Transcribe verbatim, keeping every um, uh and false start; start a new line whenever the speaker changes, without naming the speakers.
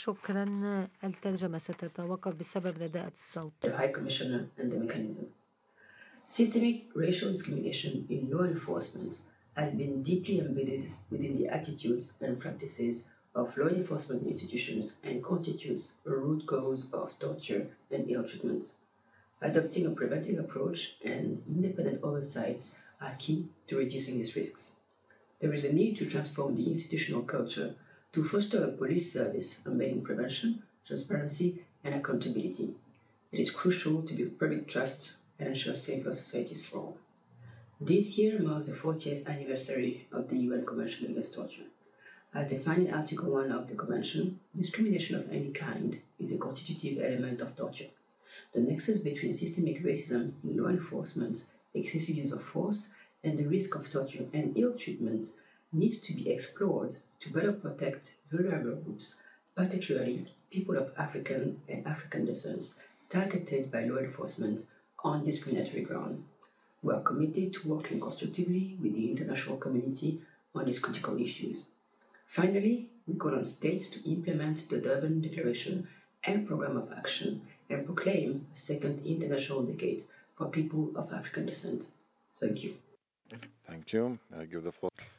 شكرًا. الترجمة ستتوقف بسبب رداءة الصوت.
The High Commissioner and the mechanism. Systemic racial discrimination in law enforcement has been deeply embedded within the attitudes and practices of law enforcement institutions and constitutes a root cause of torture and ill treatment. Adopting a preventive approach and independent oversights are key to reducing these risks. There is a need to transform the institutional culture to foster a police service embedding prevention, transparency, and accountability. It is crucial to build public trust and ensure safer societies for all. This year marks the fortieth anniversary of the U N Convention Against Torture. As defined in Article one of the Convention, discrimination of any kind is a constitutive element of torture. The nexus between systemic racism in law enforcement, excessive use of force, and the risk of torture and ill treatment needs to be explored to better protect vulnerable groups, particularly people of African and African descent targeted by law enforcement on discriminatory grounds. We are committed to working constructively with the international community on these critical issues. Finally, we call on states to implement the Durban Declaration and Programme of Action and proclaim a second international decade for people of African descent. Thank you.
Thank you. I give the floor.